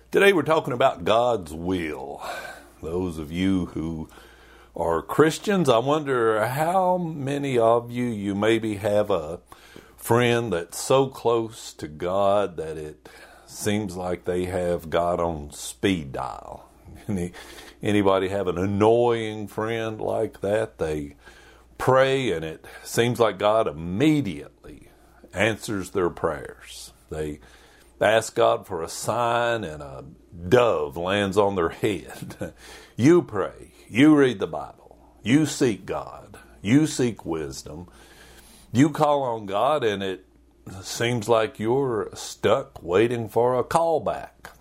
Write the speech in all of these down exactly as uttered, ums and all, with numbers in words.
Today we're talking about God's will. Those of you who are Christians, I wonder how many of you, you maybe have a friend that's so close to God that it seems like they have God on speed dial. Any, anybody have an annoying friend like that? They pray and it seems like God immediately answers their prayers. They ask God for a sign and a dove lands on their head. You pray. You read the Bible. You seek God. You seek wisdom. You call on God and it seems like you're stuck waiting for a call back.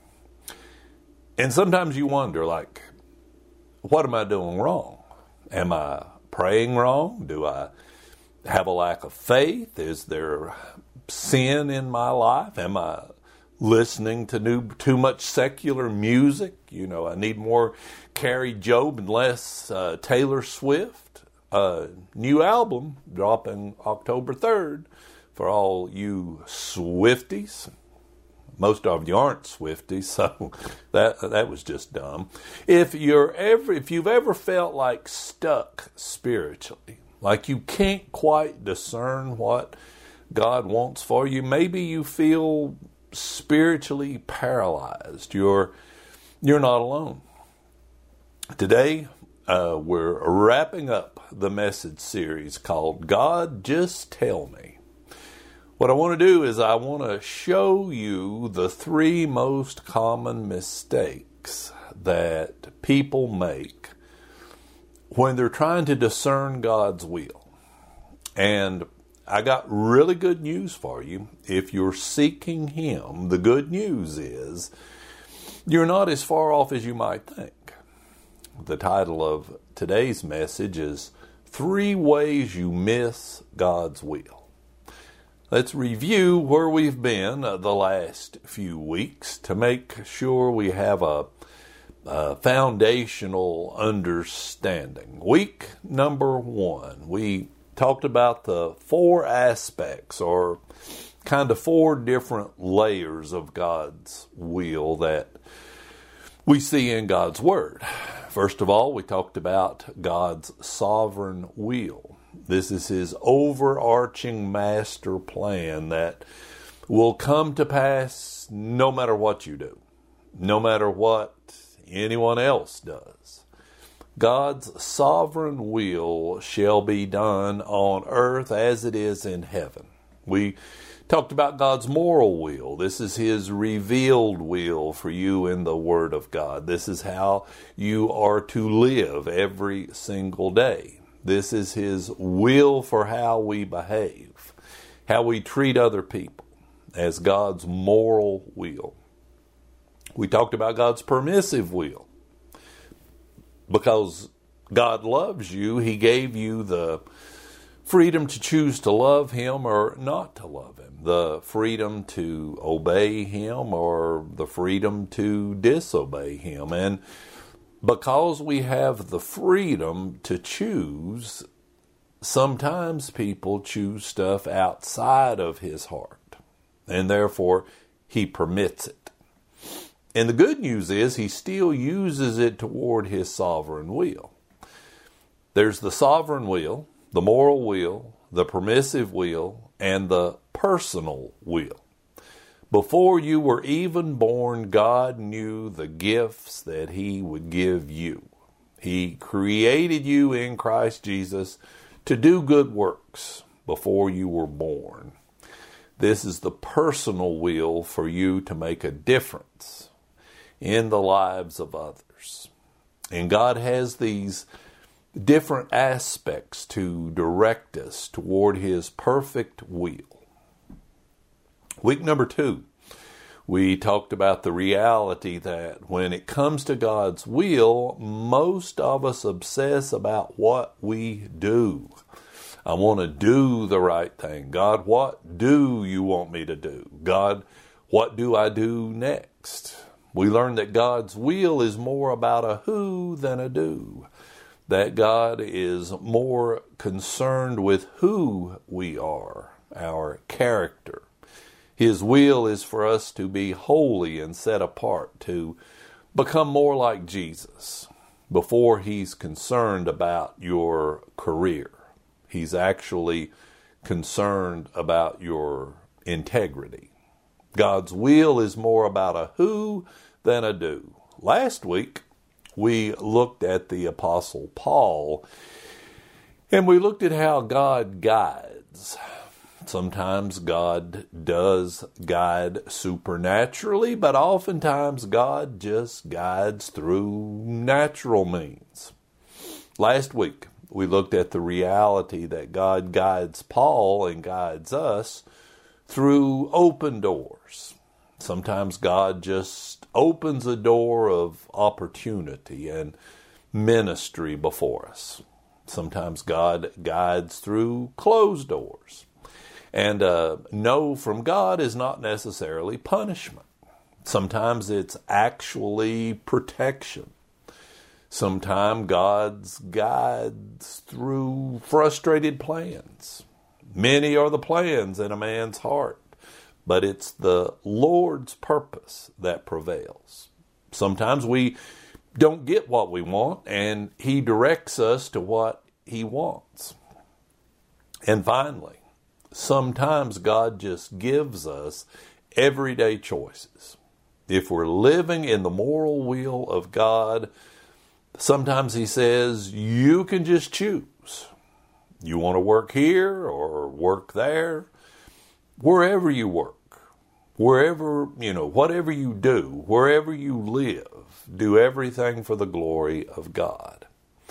And sometimes you wonder, like, what am I doing wrong? Am I praying wrong? Do I have a lack of faith? Is there sin in my life? Am I listening to new, too much secular music? You know, I need more Carrie Job and less uh, Taylor Swift. Uh, new album dropping October third for all you Swifties. Most of you aren't Swifties, so that that was just dumb. If you're ever, if you've ever felt like stuck spiritually, like you can't quite discern what God wants for you, maybe you feel spiritually paralyzed. You're you're not alone. Today, uh, we're wrapping up the message series called God Just Tell Me. What I want to do is I want to show you the three most common mistakes that people make when they're trying to discern God's will. And I got really good news for you. If you're seeking Him, the good news is you're not as far off as you might think. The title of today's message is Three Ways You Miss God's Will. Let's review where we've been uh, the last few weeks to make sure we have a, a foundational understanding. Week number one, we talked about the four aspects or kind of four different layers of God's will that we see in God's Word. First of all, we talked about God's sovereign will. This is His overarching master plan that will come to pass no matter what you do, no matter what anyone else does. God's sovereign will shall be done on earth as it is in heaven. We talked about God's moral will. This is His revealed will for you in the Word of God. This is how you are to live every single day. This is His will for how we behave, how we treat other people, as God's moral will. We talked about God's permissive will. Because God loves you, He gave you the freedom to choose to love Him or not to love Him, the freedom to obey Him or the freedom to disobey Him. And because we have the freedom to choose, sometimes people choose stuff outside of His heart, and therefore He permits it. And the good news is He still uses it toward His sovereign will. There's the sovereign will, the moral will, the permissive will, and the personal will. Before you were even born, God knew the gifts that He would give you. He created you in Christ Jesus to do good works before you were born. This is the personal will for you to make a difference in the lives of others. And God has these different aspects to direct us toward His perfect will. Week number two, we talked about the reality that when it comes to God's will, most of us obsess about what we do. I want to do the right thing. God, what do you want me to do? God, what do I do next? We learned that God's will is more about a who than a do. That God is more concerned with who we are, our character. His will is for us to be holy and set apart, to become more like Jesus before He's concerned about your career. He's actually concerned about your integrity. God's will is more about a who than a do. Last week, we looked at the Apostle Paul, and we looked at how God guides. Sometimes God does guide supernaturally, but oftentimes God just guides through natural means. Last week, we looked at the reality that God guides Paul and guides us through open doors. Sometimes God just opens a door of opportunity and ministry before us. Sometimes God guides through closed doors. And uh, no from God is not necessarily punishment. Sometimes it's actually protection. Sometimes God's guides through frustrated plans. Many are the plans in a man's heart, but it's the Lord's purpose that prevails. Sometimes we don't get what we want, and He directs us to what He wants. And finally, sometimes God just gives us everyday choices. If we're living in the moral will of God, sometimes He says, you can just choose. You want to work here or work there, wherever you work, wherever, you know, whatever you do, wherever you live, do everything for the glory of God.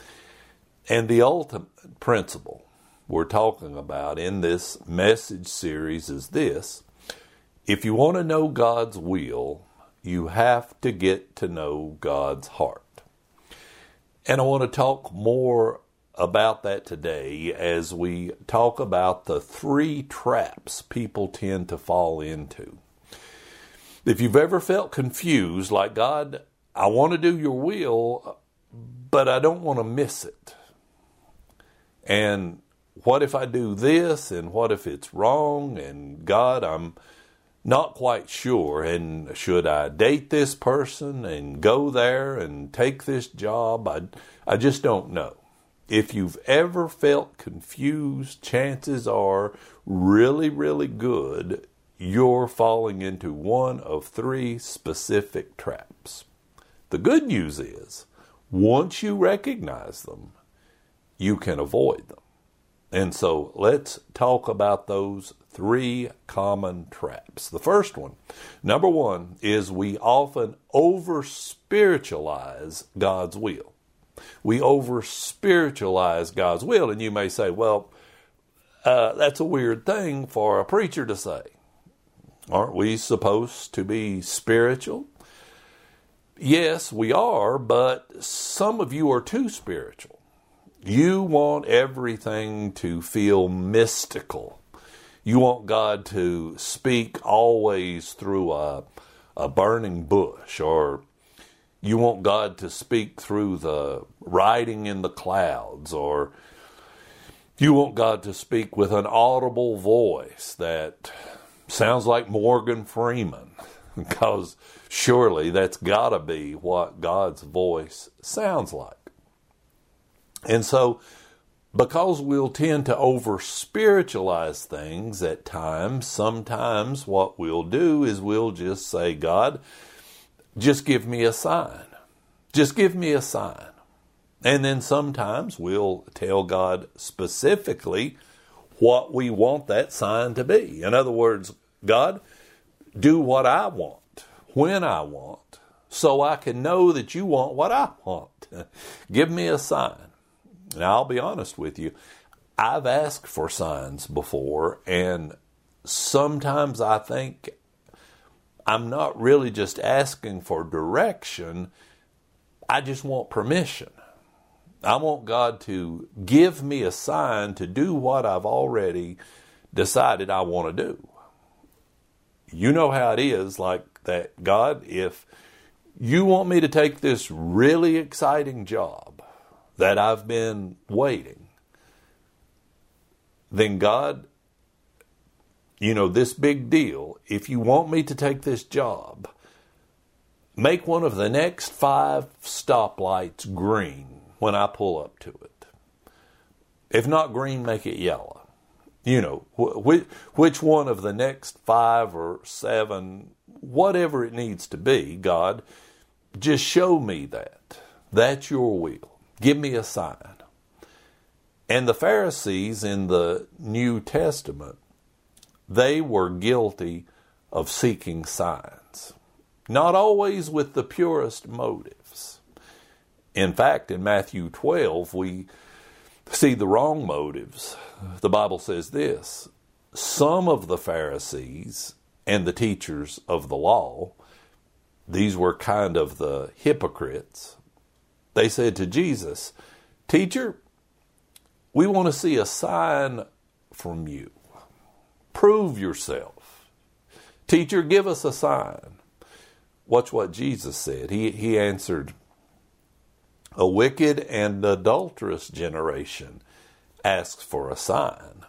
And the ultimate principle we're talking about in this message series is this: if you want to know God's will, you have to get to know God's heart. And I want to talk more about that today as we talk about the three traps people tend to fall into. If you've ever felt confused, like, God, I want to do your will, but I don't want to miss it. And what if I do this, and what if it's wrong? And God, I'm not quite sure. And should I date this person and go there and take this job? I, I just don't know. If you've ever felt confused, chances are really, really good you're falling into one of three specific traps. The good news is, once you recognize them, you can avoid them. And so let's talk about those three common traps. The first one, number one, is we often over-spiritualize God's will. We over-spiritualize God's will. And you may say, well, uh, that's a weird thing for a preacher to say. Aren't we supposed to be spiritual? Yes, we are, but some of you are too spiritual. You want everything to feel mystical. You want God to speak always through a, a burning bush, or you want God to speak through the writing in the clouds, or you want God to speak with an audible voice that sounds like Morgan Freeman, because surely that's got to be what God's voice sounds like. And so, because we'll tend to over-spiritualize things at times, sometimes what we'll do is we'll just say, God, just give me a sign. Just give me a sign. And then sometimes we'll tell God specifically what we want that sign to be. In other words, God, do what I want, when I want, so I can know that you want what I want. Give me a sign. Now, I'll be honest with you. I've asked for signs before, and sometimes I think I'm not really just asking for direction. I just want permission. I want God to give me a sign to do what I've already decided I want to do. You know how it is, like that, God, if you want me to take this really exciting job that I've been waiting, then God, you know, this big deal. If you want me to take this job, make one of the next five stoplights green when I pull up to it. If not green, make it yellow. You know, wh- which one of the next five or seven, whatever it needs to be, God, just show me that. That's your will. Give me a sign. And the Pharisees in the New Testament, they were guilty of seeking signs. Not always with the purest motives. In fact, in Matthew twelve, we see the wrong motives. The Bible says this: some of the Pharisees and the teachers of the law, these were kind of the hypocrites, they said to Jesus, "Teacher, we want to see a sign from you. Prove yourself. Teacher, give us a sign." Watch what Jesus said. He, he answered, "A wicked and adulterous generation asks for a sign."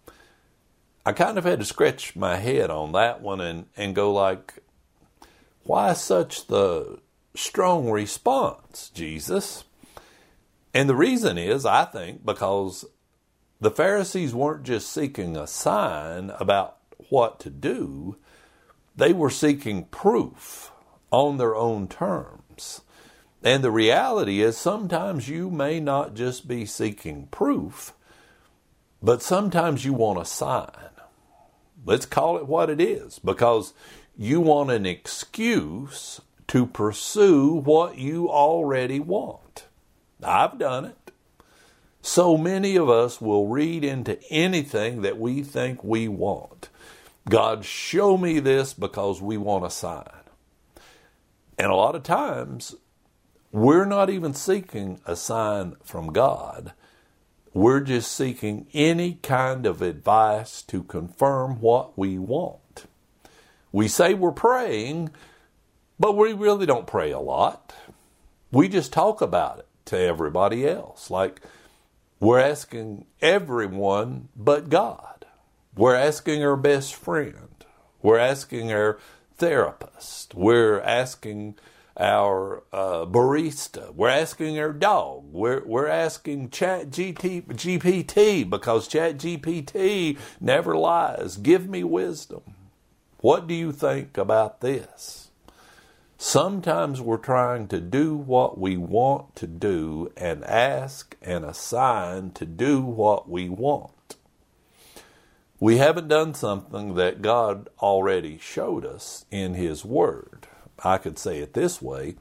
I kind of had to scratch my head on that one and, and go like, why such the strong response, Jesus? And the reason is, I think, because the Pharisees weren't just seeking a sign about what to do. They were seeking proof on their own terms. And the reality is, sometimes you may not just be seeking proof, but sometimes you want a sign. Let's call it what it is, because you want an excuse to pursue what you already want. I've done it. So many of us will read into anything that we think we want. God, show me this, because we want a sign. And a lot of times, we're not even seeking a sign from God. We're just seeking any kind of advice to confirm what we want. We say we're praying, but we really don't pray a lot. We just talk about it to everybody else. Like, we're asking everyone but God. We're asking our best friend. We're asking our therapist. We're asking our uh, barista. We're asking our dog. We're we're asking Chat G P T, because Chat G P T never lies. Give me wisdom. What do you think about this? Sometimes we're trying to do what we want to do and ask and assign to do what we want. We haven't done something that God already showed us in His Word. I could say it this way: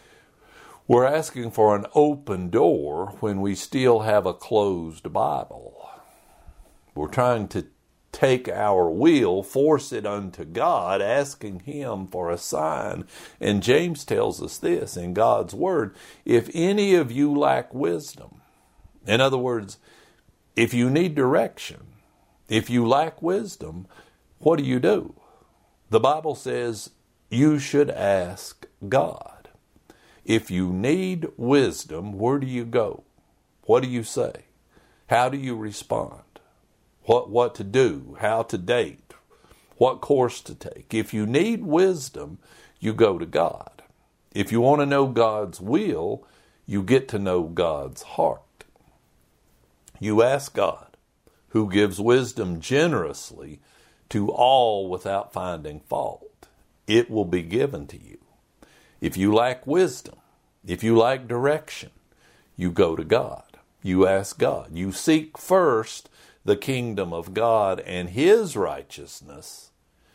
we're asking for an open door when we still have a closed Bible. We're trying to take our will, force it unto God, asking Him for a sign. And James tells us this in God's Word: if any of you lack wisdom, in other words, if you need direction, if you lack wisdom, what do you do? The Bible says you should ask God. If you need wisdom, where do you go? What do you say? How do you respond? What what to do? How to date? What course to take? If you need wisdom, you go to God. If you want to know God's will, you get to know God's heart. You ask God, who gives wisdom generously to all without finding fault. It will be given to you. If you lack wisdom, if you lack direction, you go to God. You ask God. You seek first the kingdom of God and His righteousness,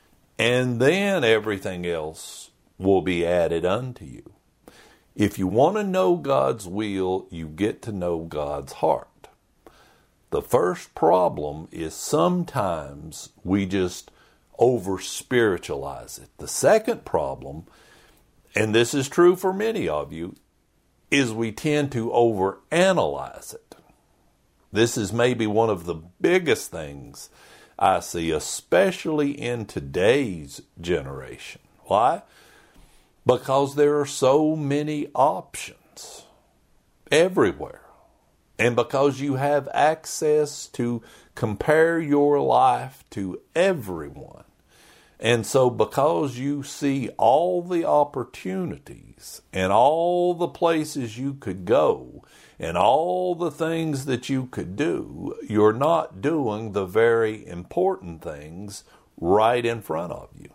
and then everything else will be added unto you. If you want to know God's will, you get to know God's heart. The first problem is sometimes we just over-spiritualize it. The second problem, and this is true for many of you, is we tend to over-analyze it. This is maybe one of the biggest things I see, especially in today's generation. Why? Because there are so many options everywhere. And because you have access to compare your life to everyone. And so because you see all the opportunities and all the places you could go and all the things that you could do, you're not doing the very important things right in front of you.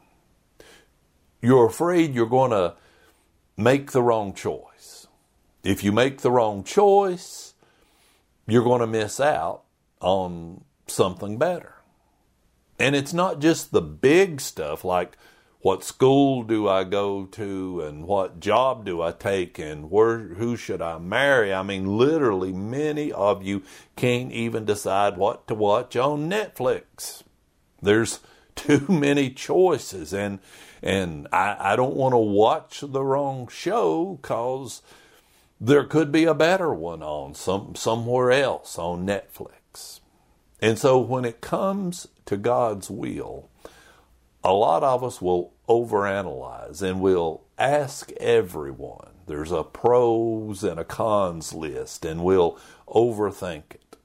You're afraid you're going to make the wrong choice. If you make the wrong choice, you're going to miss out on something better. And it's not just the big stuff like what school do I go to and what job do I take and where who should I marry. I mean, literally many of you can't even decide what to watch on Netflix. There's too many choices, and and I, I don't want to watch the wrong show because there could be a better one on some somewhere else on Netflix. And so when it comes to God's will, a lot of us will overanalyze and we'll ask everyone. There's a pros and a cons list, and we'll overthink it.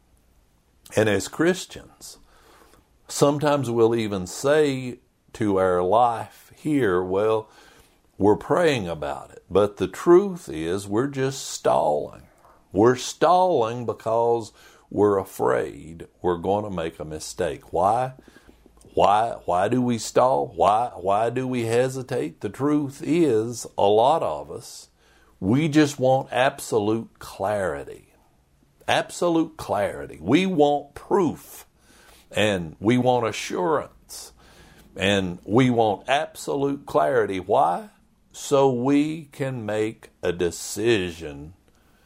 And as Christians, sometimes we'll even say to our life here, well, we're praying about it. But the truth is we're just stalling. We're stalling because we're afraid we're going to make a mistake. Why? Why? Why do we stall? Why? Why do we hesitate? The truth is, a lot of us, we just want absolute clarity. Absolute clarity. We want proof, and we want assurance, and we want absolute clarity. Why? So we can make a decision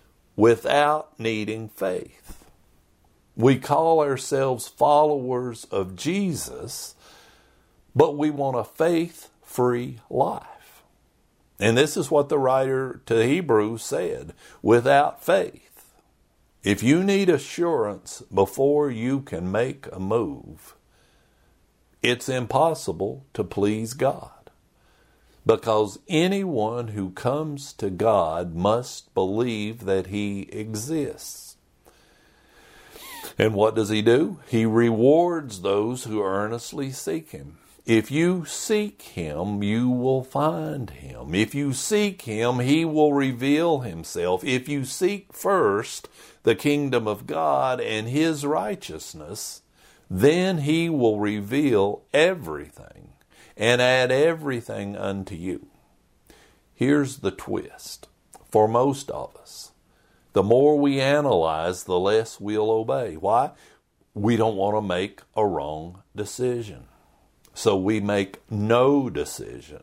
without needing faith. We call ourselves followers of Jesus, but we want a faith-free life. And this is what the writer to Hebrews said, without faith. If you need assurance before you can make a move, it's impossible to please God. Because anyone who comes to God must believe that He exists. And what does He do? He rewards those who earnestly seek Him. If you seek Him, you will find Him. If you seek Him, He will reveal Himself. If you seek first the kingdom of God and His righteousness, then He will reveal everything and add everything unto you. Here's the twist. For most of us, the more we analyze, the less we'll obey. Why? We don't want to make a wrong decision. So we make no decision.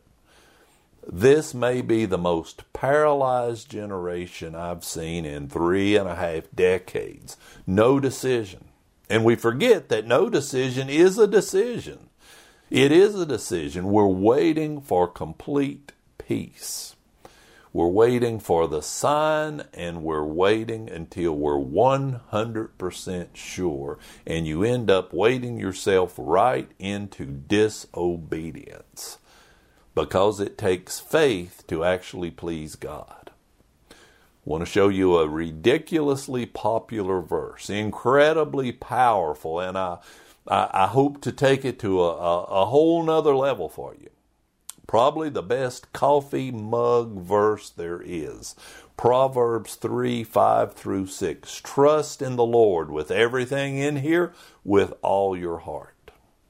This may be the most paralyzed generation I've seen in three and a half decades. No decision. And we forget that no decision is a decision. It is a decision. We're waiting for complete peace. We're waiting for the sign, and we're waiting until we're one hundred percent sure. And you end up waiting yourself right into disobedience because it takes faith to actually please God. I want to show you a ridiculously popular verse, incredibly powerful, and I, I, I hope to take it to a, a, a whole nother level for you. Probably the best coffee mug verse there is. Proverbs three, five through six. Trust in the Lord with everything in here with all your heart.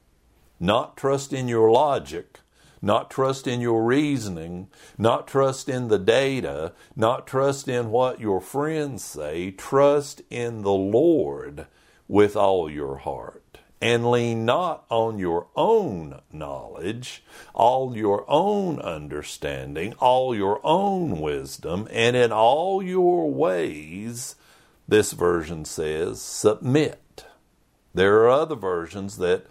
Not trust in your logic, not trust in your reasoning, not trust in the data, not trust in what your friends say. Trust in the Lord with all your heart. And lean not on your own knowledge, all your own understanding, all your own wisdom, and in all your ways, this version says, submit. There are other versions that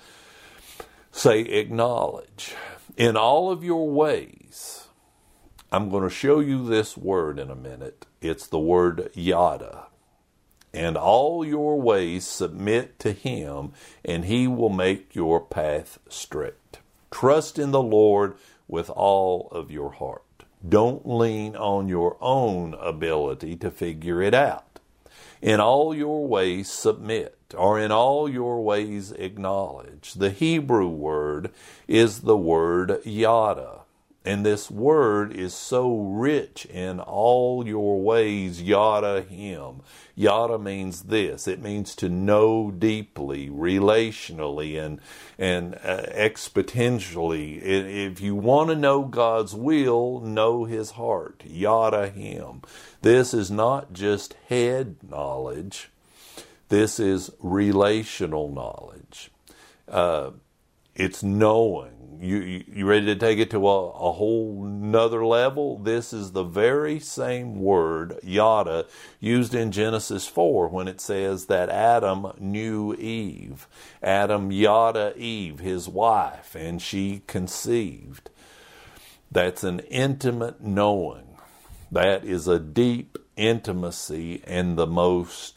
say acknowledge. In all of your ways, I'm going to show you this word in a minute. It's the word yada. And all your ways submit to Him, and He will make your path straight. Trust in the Lord with all of your heart. Don't lean on your own ability to figure it out. In all your ways submit, or in all your ways acknowledge. The Hebrew word is the word yada. And this word is so rich in all your ways, yada him. Yada means this. It means to know deeply, relationally, and and uh, exponentially. If you want to know God's will, know His heart. Yada him. This is not just head knowledge. This is relational knowledge. Uh, it's knowing. You, you you ready to take it to a, a whole nother level? This is the very same word, yada, used in Genesis four when it says that Adam knew Eve. Adam yada Eve, his wife, and she conceived. That's an intimate knowing. That is a deep intimacy and the most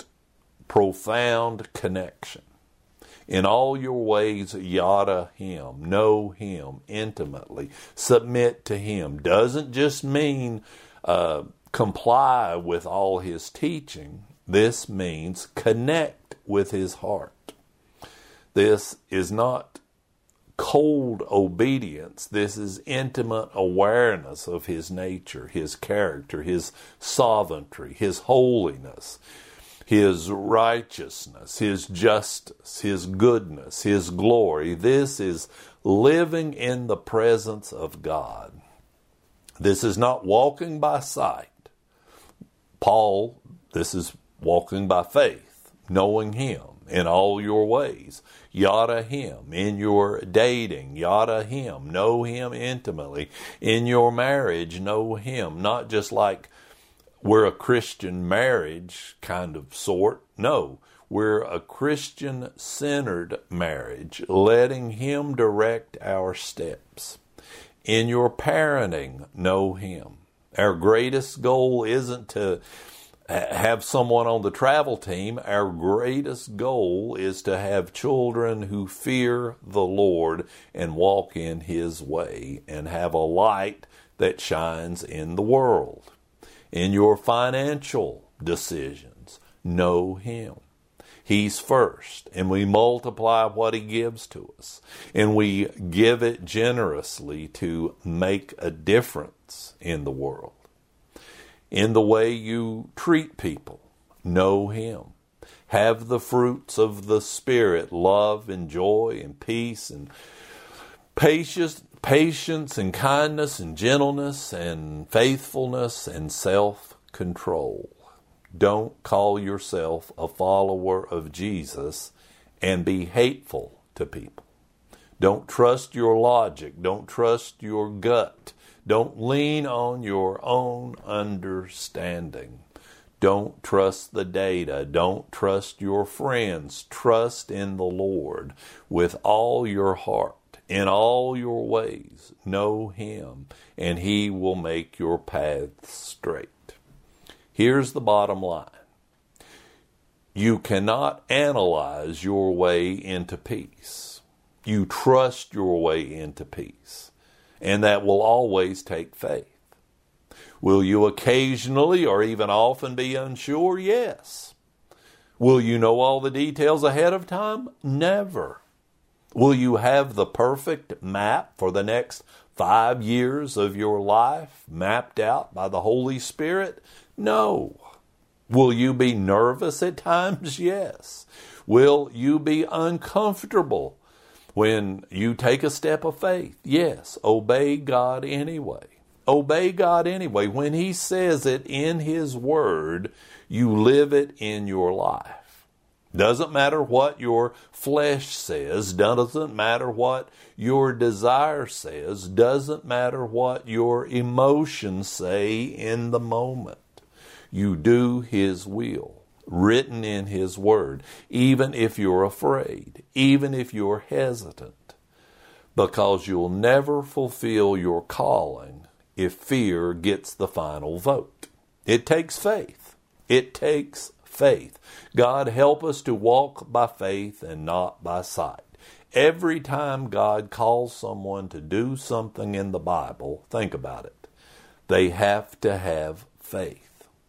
profound connection. In all your ways, yada him, know him intimately, submit to him. Doesn't just mean uh, comply with all his teaching. This means connect with his heart. This is not cold obedience. This is intimate awareness of his nature, his character, his sovereignty, his holiness, His righteousness, His justice, His goodness, His glory. This is living in the presence of God. This is not walking by sight. Paul, this is walking by faith, knowing Him in all your ways. Yada Him in your dating. Yada Him. Know Him intimately. In your marriage, know Him. Not just like we're a Christian marriage kind of sort. No, we're a Christian-centered marriage, letting Him direct our steps. In your parenting, know Him. Our greatest goal isn't to have someone on the travel team. Our greatest goal is to have children who fear the Lord and walk in His way and have a light that shines in the world. In your financial decisions, know Him. He's first, and we multiply what He gives to us, and we give it generously to make a difference in the world. In the way you treat people, know Him. Have the fruits of the Spirit, love and joy and peace and patience, patience and kindness and gentleness and faithfulness and self-control. Don't call yourself a follower of Jesus and be hateful to people. Don't trust your logic. Don't trust your gut. Don't lean on your own understanding. Don't trust the data. Don't trust your friends. Trust in the Lord with all your heart. In all your ways, know Him, and He will make your paths straight. Here's the bottom line. You cannot analyze your way into peace. You trust your way into peace, and that will always take faith. Will you occasionally or even often be unsure? Yes. Will you know all the details ahead of time? Never. Will you have the perfect map for the next five years of your life mapped out by the Holy Spirit? No. Will you be nervous at times? Yes. Will you be uncomfortable when you take a step of faith? Yes. Obey God anyway. Obey God anyway. When He says it in His Word, you live it in your life. Doesn't matter what your flesh says. Doesn't matter what your desire says. Doesn't matter what your emotions say in the moment. You do His will, written in His Word, even if you're afraid, even if you're hesitant, because you'll never fulfill your calling if fear gets the final vote. It takes faith. It takes faith. God, help us to walk by faith and not by sight. Every time God calls someone to do something in the Bible, think about it. They have to have faith.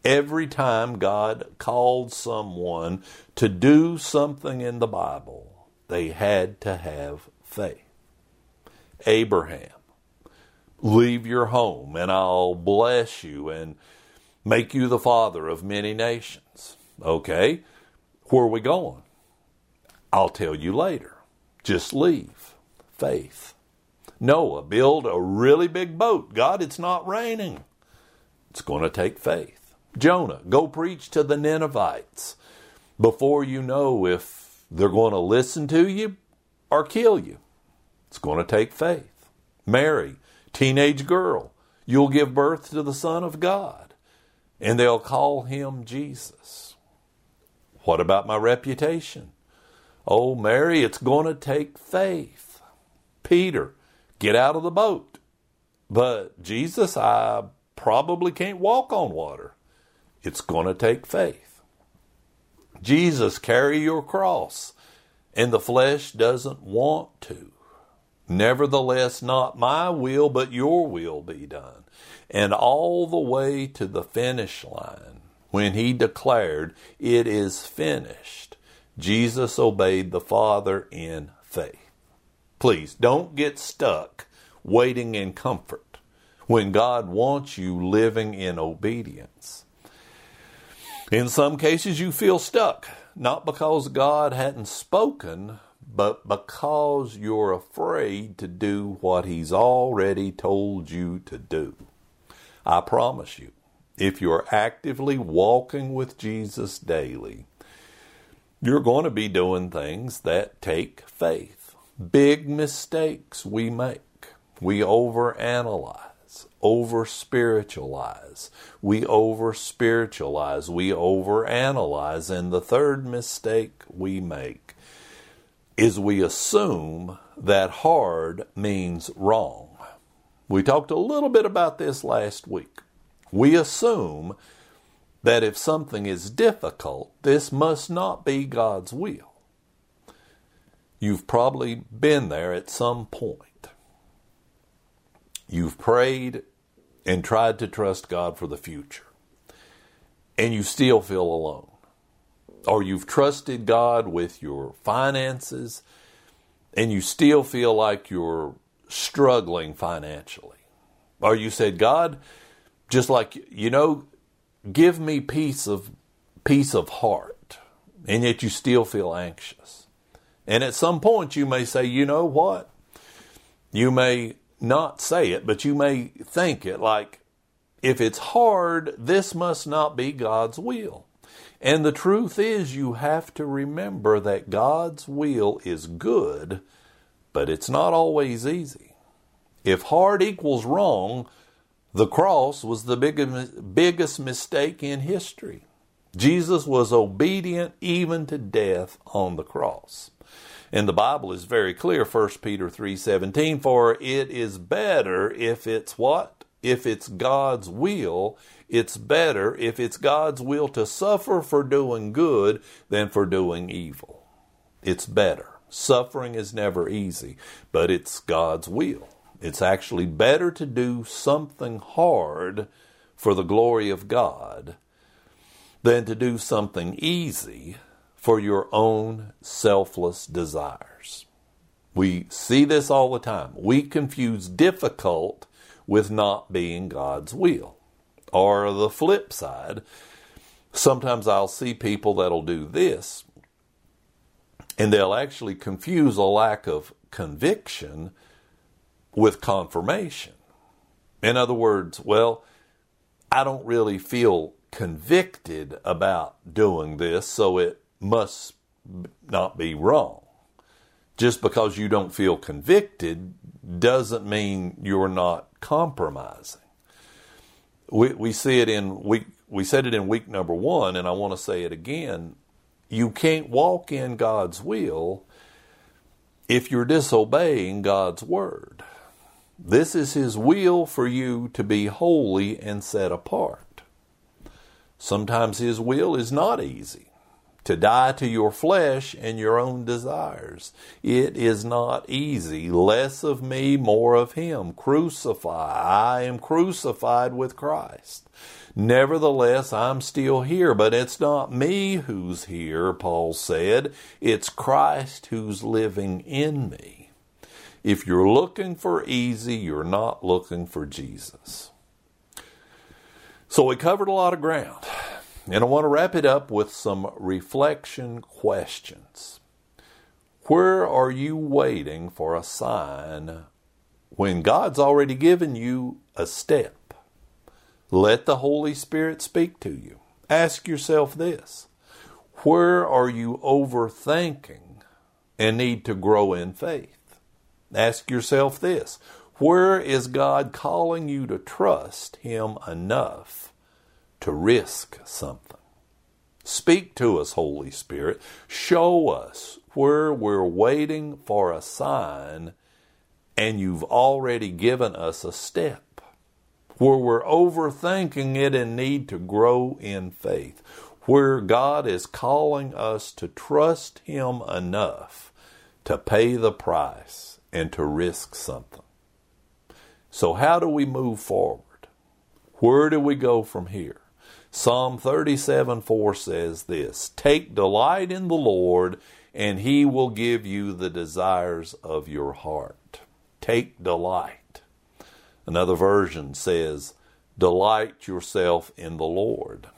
Every time God called someone to do something in the Bible, they had to have faith. Abraham, leave your home and I'll bless you and make you the father of many nations. Okay, where are we going? I'll tell you later. Just leave. Faith. Noah, build a really big boat. God, it's not raining. It's going to take faith. Jonah, go preach to the Ninevites before you know if they're going to listen to you or kill you. It's going to take faith. Mary, teenage girl, you'll give birth to the Son of God, and they'll call him Jesus. What about my reputation? Oh, Mary, it's going to take faith. Peter, get out of the boat. But Jesus, I probably can't walk on water. It's going to take faith. Jesus, carry your cross, and the flesh doesn't want to. Nevertheless, not my will, but your will be done. And all the way to the finish line, when he declared, it is finished, Jesus obeyed the Father in faith. Please, don't get stuck waiting in comfort when God wants you living in obedience. In some cases, you feel stuck, not because God hadn't spoken, but because you're afraid to do what he's already told you to do. I promise you, if you're actively walking with Jesus daily, you're going to be doing things that take faith. Big mistakes we make. We overanalyze, over-spiritualize. We over-spiritualize. We overanalyze. And the third mistake we make is we assume that hard means wrong. We talked a little bit about this last week. We assume that if something is difficult, this must not be God's will. You've probably been there at some point. You've prayed and tried to trust God for the future, and you still feel alone. Or you've trusted God with your finances, and you still feel like you're struggling financially. Or you said, God, just like, you know, give me peace of peace of heart, and yet you still feel anxious. And at some point you may say, you know what? You may not say it, but you may think it like, if it's hard, this must not be God's will. And the truth is, you have to remember that God's will is good, but it's not always easy. If hard equals wrong, the cross was the biggest, biggest mistake in history. Jesus was obedient even to death on the cross. And the Bible is very clear, First Peter three seventeen, for it is better if it's what? If it's God's will, it's better if it's God's will to suffer for doing good than for doing evil. It's better. Suffering is never easy, but it's God's will. It's actually better to do something hard for the glory of God than to do something easy for your own selfless desires. We see this all the time. We confuse difficult with not being God's will. Or the flip side, sometimes I'll see people that'll do this, and they'll actually confuse a lack of conviction with confirmation. In other words, well, I don't really feel convicted about doing this, so it must not be wrong. Just because you don't feel convicted doesn't mean you're not compromising. We we see it in week we said it in week number one, and I want to say it again. You can't walk in God's will if you're disobeying God's word. This is his will for you to be holy and set apart. Sometimes his will is not easy. to die to your flesh and your own desires. It is not easy. Less of me, more of him. Crucify. I am crucified with Christ. Nevertheless, I'm still here, but it's not me who's here, Paul said. It's Christ who's living in me. If you're looking for easy, you're not looking for Jesus. So we covered a lot of ground, and I want to wrap it up with some reflection questions. Where are you waiting for a sign when God's already given you a step? Let the Holy Spirit speak to you. Ask yourself this: where are you overthinking and need to grow in faith? Ask yourself this: where is God calling you to trust him enough to risk something? Speak to us, Holy Spirit. Show us where we're waiting for a sign and you've already given us a step. Where we're overthinking it and need to grow in faith. Where God is calling us to trust him enough to pay the price and to risk something. So how do we move forward? Where do we go from here? Psalm thirty-seven four says this: take delight in the Lord, and he will give you the desires of your heart. Take delight. Another version says, delight yourself in the Lord.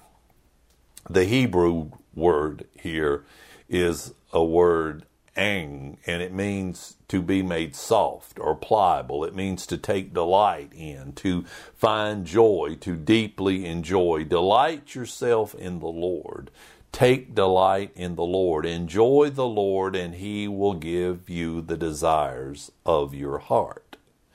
The Hebrew word here is a word ang, and it means to be made soft or pliable. It means to take delight in, to find joy, to deeply enjoy. Delight yourself in the Lord. Take delight in the Lord. Enjoy the Lord, and he will give you the desires of your heart.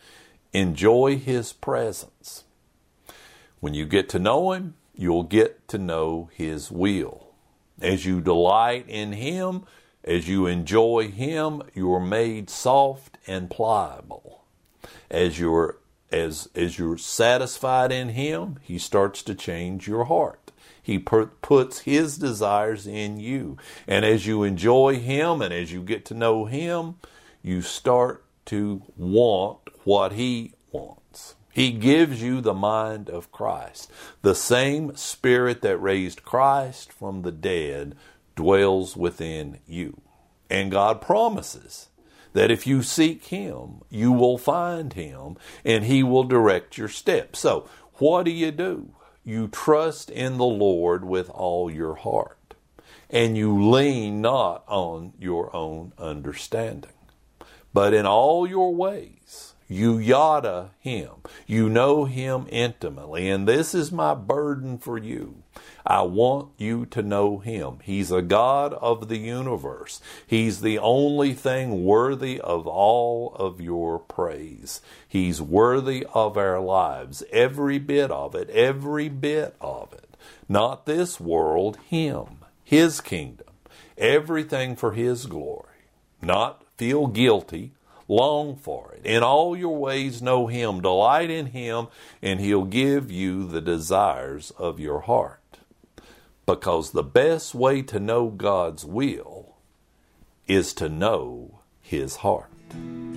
Enjoy his presence. When you get to know him, you'll get to know his will. As you delight in him, as you enjoy him, you're made soft and pliable. As you're as as you're satisfied in him, he starts to change your heart. He per- puts his desires in you. And as you enjoy him and as you get to know him, you start to want what he wants. He gives you the mind of Christ. The same Spirit that raised Christ from the dead dwells within you. And God promises that if you seek him, you will find him, and he will direct your steps. So, what do you do? You trust in the Lord with all your heart, and you lean not on your own understanding, but in all your ways you yada him. You know him intimately, and this is my burden for you. I want you to know him. He's a God of the universe. He's the only thing worthy of all of your praise. He's worthy of our lives, every bit of it, every bit of it. Not this world, him, his kingdom, everything for his glory. Not feel guilty, long for it. In all your ways know him, delight in him, and he'll give you the desires of your heart. Because the best way to know God's will is to know his heart.